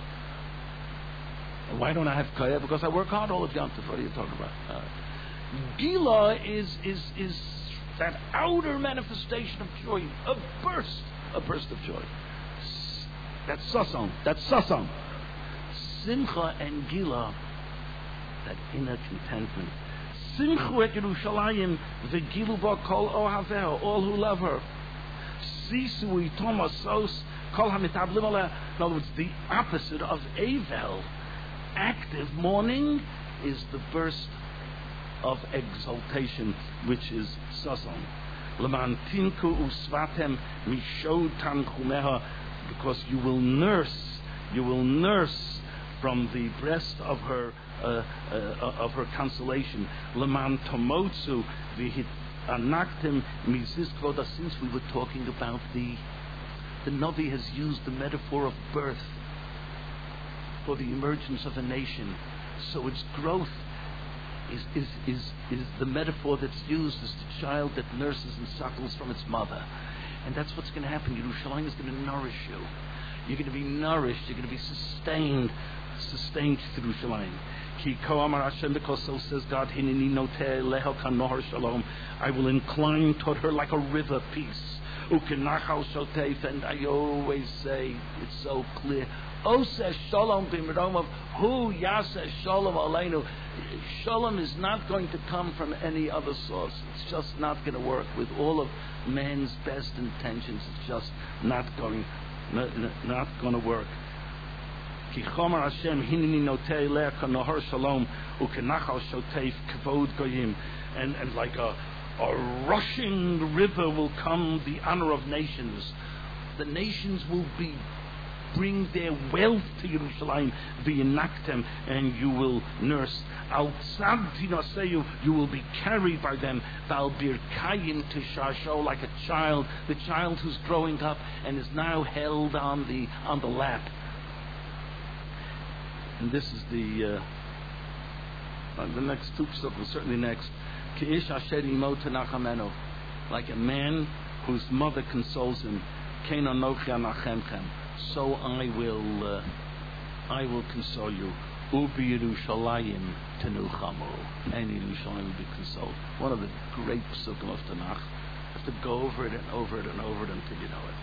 And why don't I have kayach? Because I work hard all of Yom Tov. What are you talking about? Gila is that outer manifestation of joy, a burst of joy. That's sasan. Simcha and Gila, that inner contentment. Simchu et Yerushalayim v'gilu ba kol ohaveh, all who love her. Sisu itom asos kol hamitablim aleh. In other words, the opposite of Avel, active mourning, is the burst of exaltation, which is sasan. Leman tinku usvatem mishod tanchumeha, because you will nurse from the breast of her consolation. Leman tomotsu v'hit anaktem mizis kvoda. Since we were talking about the Navi has used the metaphor of birth for the emergence of a nation, so its growth is the metaphor that's used as the child that nurses and suckles from its mother. And that's what's going to happen. Yerushalayim is going to nourish you. You're going to be nourished. You're going to be sustained through Yerushalayim. Ki ko amar Hashem, because so says God, Hineni noteh leha kanohar shalom. I will incline toward her like a river peace. Ukenachal shoteif, and I always say, it's so clear. Oseh shalom b'miromav, hu yaseh shalom aleinu. Shalom is not going to come from any other source. It's just not going to work. With all of man's best intentions, it's just not going to work. Ki chomer Hashem hineni notei leha kanohar shalom ukenachal shoteif kavod goyim, and like a rushing river will come the honor of nations. The nations will bring their wealth to Yerushalayim, v'yenaktem, and you will nurse. Al tzad tinaseyu, you will be carried by them. Val birkayim tishasho, like a child, the child who's growing up and is now held on the lap. And this is the next two psukim, certainly next. Like a man whose mother consoles him, so I will console you. Ubi Yerushalayim tenuchamu, and Yerushalayim will be consoled. One of the great psukim of Tanakh. You have to go over it and over it and over it until you know it.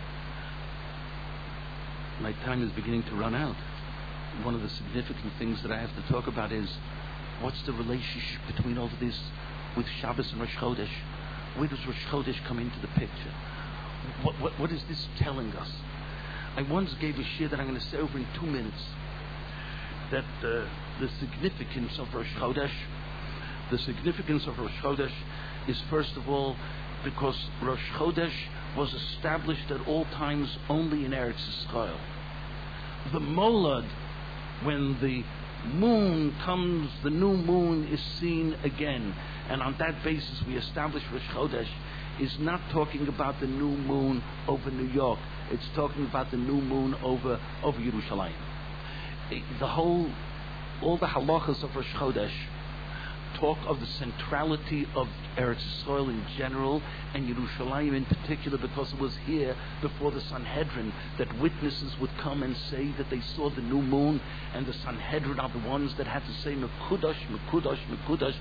My time is beginning to run out. One of the significant things that I have to talk about is, what's the relationship between all of this with Shabbos and Rosh Chodesh? Where does Rosh Chodesh come into the picture? What is this telling us? I once gave a shir that I'm going to say over in 2 minutes, that the significance of Rosh Chodesh is, first of all, because Rosh Chodesh was established at all times only in Eretz Yisrael. The Molad, when the moon comes, the new moon is seen again, and on that basis we establish Rosh Chodesh, is not talking about the new moon over New York. It's talking about the new moon over Yerushalayim. All the halachas of Rosh Chodesh talk of the centrality of Eretz Yisrael in general, and Yerushalayim in particular, because it was here before the Sanhedrin that witnesses would come and say that they saw the new moon, and the Sanhedrin are the ones that had to say Mekudash, Mekudash, Mekudash.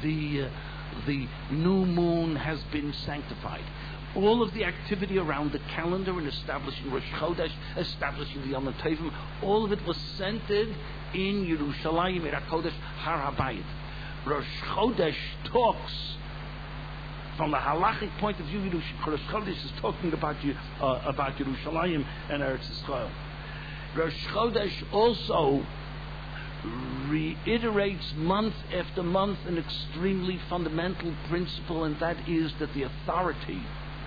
The new moon has been sanctified. All of the activity around the calendar and establishing Rosh Chodesh, establishing the Yom Tovim, all of it was centered in Yerushalayim, Eretz Kodesh, Har HaBayit. Rosh Chodesh talks from the halachic point of view. Rosh Chodesh is talking about Yerushalayim and Eretz Yisrael. Rosh Chodesh also reiterates month after month an extremely fundamental principle, and that is that the authority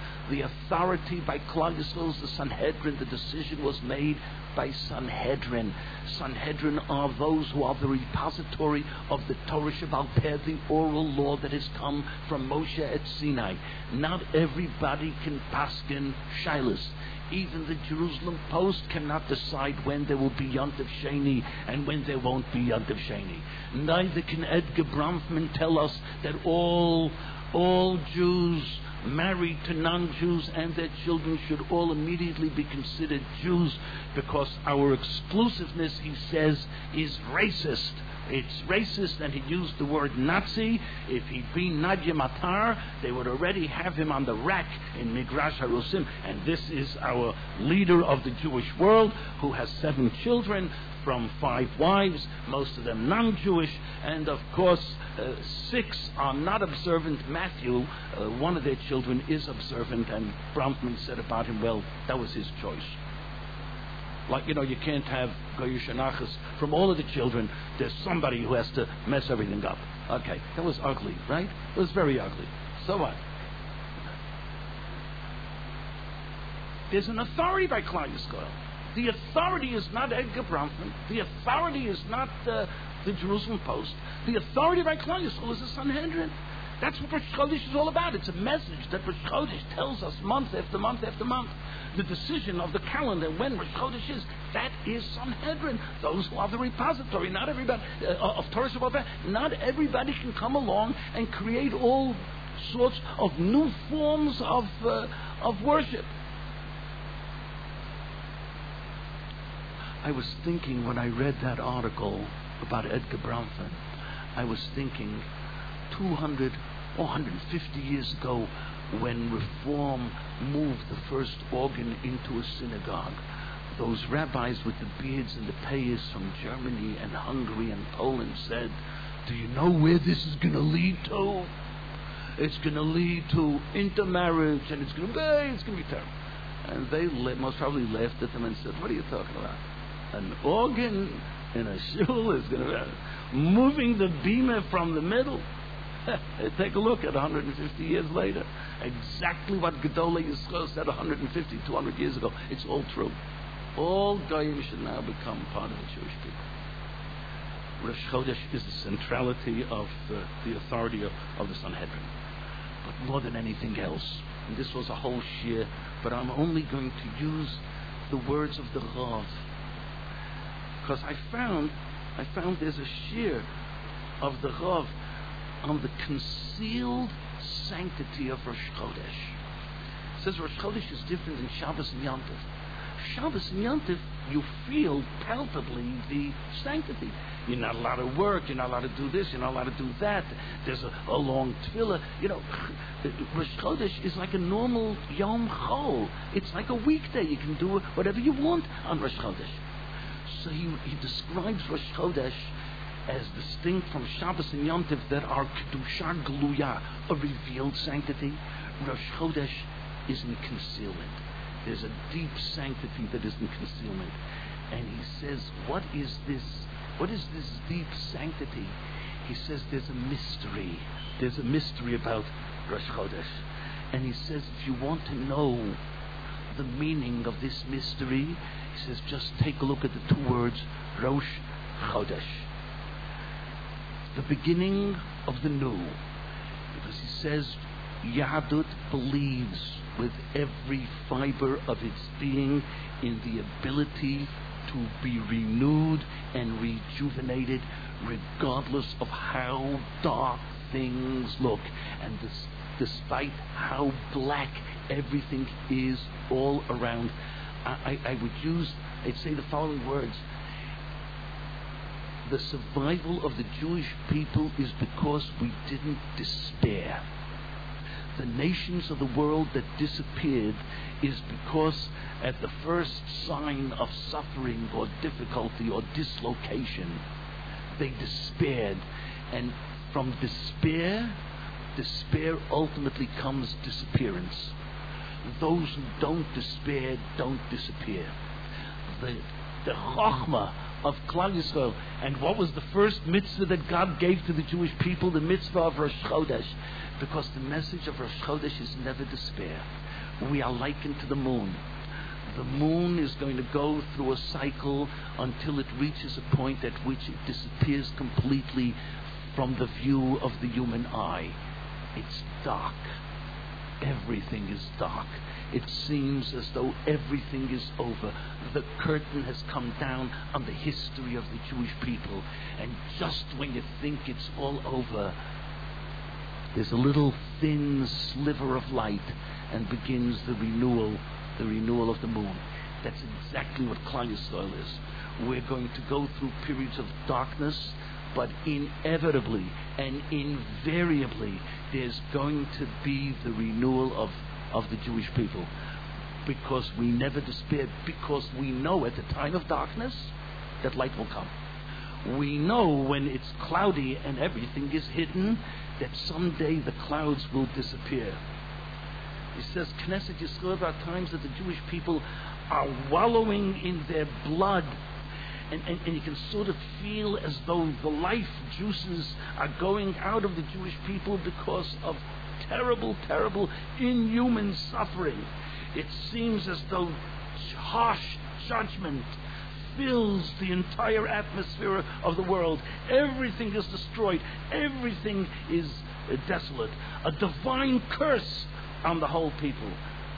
by Klal Yisrael, the Sanhedrin, the decision was made by Sanhedrin. Sanhedrin are those who are the repository of the Torah Shebaal Peh, the oral law that has come from Moshe at Sinai. Not everybody can paskin shilas. Even the Jerusalem Post cannot decide when there will be Yontif Sheni and when there won't be Yontif Sheni. Neither can Edgar Bronfman tell us that all Jews married to non-Jews and their children should all immediately be considered Jews, because our exclusiveness, he says, is racist. It's racist, and he used the word Nazi. If he'd been Nadia Matar, they would already have him on the rack in Migrash Harusim. And this is our leader of the Jewish world, who has 7 children from 5 wives, most of them non-Jewish, and of course 6 are not observant. Matthew, one of their children, is observant, and Bronfman said about him, well, that was his choice. Like, you can't have Goyish Anachas from all of the children. There's somebody who has to mess everything up. Okay, that was ugly, right? It was very ugly. So what? There's an authority by Klal Yisrael. The authority is not Edgar Bronfman. The authority is not the Jerusalem Post. The authority by Klal Yisrael is the Sanhedrin. That's what Rosh Chodesh is all about. It's a message that Rosh Chodesh tells us month after month after month. The decision of the calendar, when Rosh Chodesh is, that is Sanhedrin. Those who are the repository, not everybody, of Torah Shebaal Peh. Not everybody can come along and create all sorts of new forms of worship. I was thinking when I read that article about Edgar Bronfman, I was thinking 200 or 150 years ago when Reform moved the first organ into a synagogue. Those rabbis with the beards and the payas from Germany and Hungary and Poland said, do you know where this is going to lead to? It's going to lead to intermarriage, and it's going to be terrible. And they most probably laughed at them and said, what are you talking about? An organ in a shul is going to be moving the bima from the middle. Take a look at 150 years later. Exactly what Gedolei Yisrael said 150, 200 years ago. It's all true. All Goyim should now become part of the Jewish people. Rosh Chodesh is the centrality of the authority of the Sanhedrin. But more than anything else, and this was a whole shir, but I'm only going to use the words of the Rav, because I found there's a shir of the Rav on the concealed sanctity of Rosh Chodesh. It says Rosh Chodesh is different than Shabbos and Yom Tov. Shabbos and Yom Tov, you feel palpably the sanctity. You're not allowed to work, you're not allowed to do this, you're not allowed to do that. There's a long tefillah. Rosh Chodesh is like a normal Yom Chol. It's like a weekday. You can do whatever you want on Rosh Chodesh. So he describes Rosh Chodesh as distinct from Shabbos and Yom Tov that are Kedusha Geluya, a revealed sanctity. Rosh Chodesh is in concealment. There's a deep sanctity that is in concealment. And he says, what is this deep sanctity? He says there's a mystery. There's a mystery about Rosh Chodesh. And he says, if you want to know the meaning of this mystery, he says, just take a look at the two words, Rosh Chodesh. The beginning of the new. Because he says, Yahadut believes with every fiber of its being in the ability to be renewed and rejuvenated regardless of how dark things look and despite how black everything is all around. I'd say the following words: the survival of the Jewish people is because we didn't despair. The nations of the world that disappeared is because at the first sign of suffering or difficulty or dislocation, they despaired. And from despair ultimately comes disappearance. Those who don't despair don't disappear. The Chochmah of Klal Yisrael. And what was the first mitzvah that God gave to the Jewish people? The mitzvah of Rosh Chodesh. Because the message of Rosh Chodesh is never despair. We are likened to the moon. The moon is going to go through a cycle until it reaches a point at which it disappears completely from the view of the human eye. It's dark. Everything is dark. It seems as though everything is over. The curtain has come down on the history of the Jewish people. And just when you think it's all over, there's a little thin sliver of light and begins the renewal of the moon. That's exactly what Klal Yisrael is. We're going to go through periods of darkness, but inevitably and invariably there's going to be the renewal of the Jewish people. Because we never despair, because we know at the time of darkness that light will come. We know when it's cloudy and everything is hidden that someday the clouds will disappear. He says, Knesset Yisrael, there are times that the Jewish people are wallowing in their blood, and you can sort of feel as though the life juices are going out of the Jewish people because of terrible, terrible, inhuman suffering. It seems as though harsh judgment fills the entire atmosphere of the world. Everything is destroyed. Everything is desolate. A divine curse on the whole people.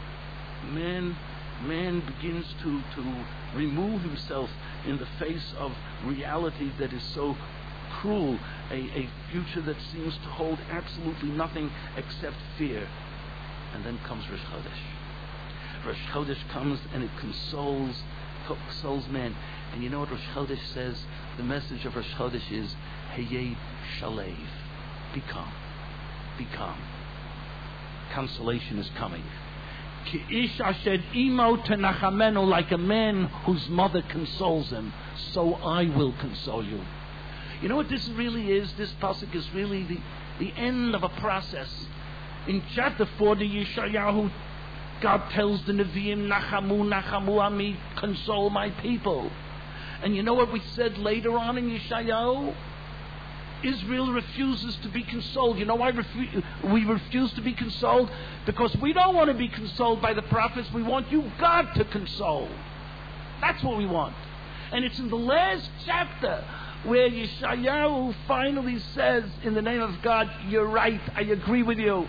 Man begins to remove himself in the face of reality that is so cruel, a future that seems to hold absolutely nothing except fear. And then comes Rosh Chodesh. Rosh Chodesh comes and it consoles consoles men. And you know what Rosh Chodesh says? The message of Rosh Chodesh is Hayei Shalev. Be calm. Be calm. Consolation is coming. Ki'ish asher imo tenachamenu, like a man whose mother consoles him, so I will console you. You know what this really is? This pasuk is really the end of a process. In chapter 40, Yeshayahu, God tells the Nevi'im, Nachamu, Nachamu Ami, console my people. And you know what we said later on in Yeshayahu? Israel refuses to be consoled. You know why we refuse to be consoled? Because we don't want to be consoled by the prophets. We want you, God, to console. That's what we want. And it's in the last chapter where Yeshayahu finally says, in the name of God, you're right, I agree with you.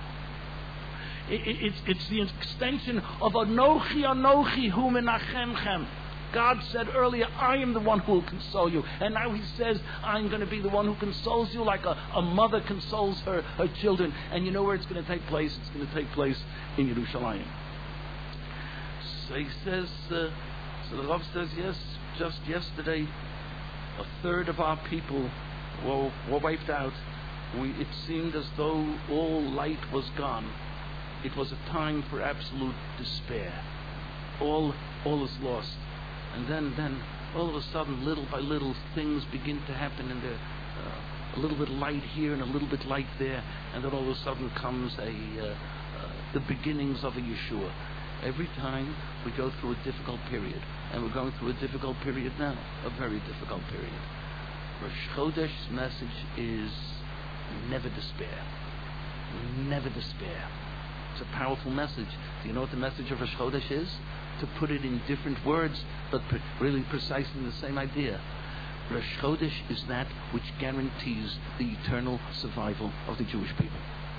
It's the extension of Anochi, Anochi, hu menachemchem. God said earlier, I am the one who will console you. And now he says, I'm going to be the one who consoles you like a mother consoles her children. And you know where it's going to take place? It's going to take place in Yerushalayim. So he says, so the Rav says, yes, just yesterday, a third of our people were wiped out. It seemed as though all light was gone. It was a time for absolute despair. All is lost. And then all of a sudden, little by little, things begin to happen, and a little bit of light here and a little bit light there, and then all of a sudden comes the beginnings of a Yeshua. Every time we go through a difficult period, and we're going through a difficult period now, a very difficult period. Rosh Chodesh's message is never despair. Never despair. It's a powerful message. Do you know what the message of Rosh Chodesh is? To put it in different words, but really precisely the same idea. Rosh Chodesh is that which guarantees the eternal survival of the Jewish people.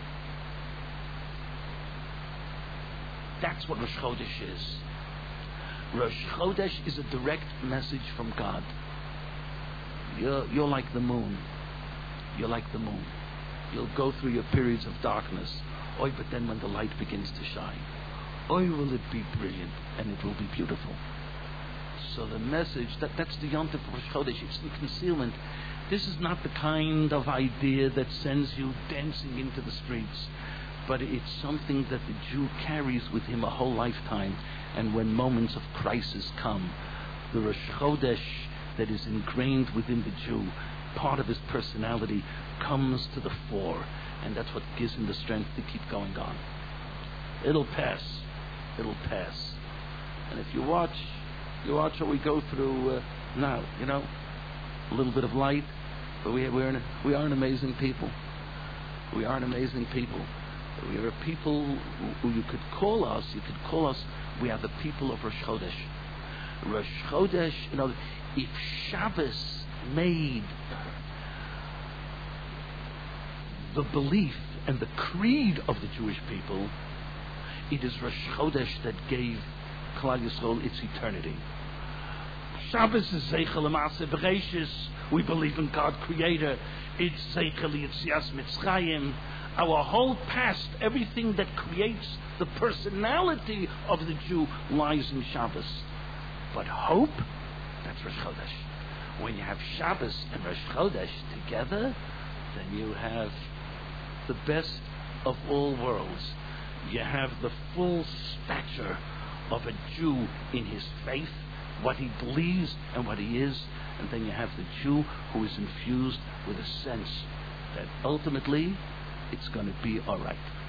That's what Rosh Chodesh is. Rosh Chodesh is a direct message from God. You're like the moon. You're like the moon. You'll go through your periods of darkness. But then when the light begins to shine, will it be brilliant, and it will be beautiful. So the message, that's the Yom Tov of Rosh Chodesh. It's the concealment. This is not the kind of idea that sends you dancing into the streets, but it's something that the Jew carries with him a whole lifetime. And when moments of crisis come, the Rosh Chodesh that is ingrained within the Jew, part of his personality, comes to the fore. And that's what gives him the strength to keep going on. It'll pass. It'll pass. And if you watch what we go through now, you know, a little bit of light, but we are an amazing people. We are an amazing people. We are a people who you could call us, we are the people of Rosh Chodesh. Rosh Chodesh, you know, if Shabbos made the belief and the creed of the Jewish people, it is Rosh Chodesh that gave Klal Yisrael its eternity. Shabbos is Zeichel L'Maaseh Bereishis. We believe in God Creator. It's Zeichel Yetzias Mitzrayim. Our whole past, everything that creates the personality of the Jew, lies in Shabbos. But hope, that's Rosh Chodesh. When you have Shabbos and Rosh Chodesh together, then you have the best of all worlds. You have the full stature of a Jew in his faith, what he believes and what he is, and then you have the Jew who is infused with a sense that ultimately it's going to be all right.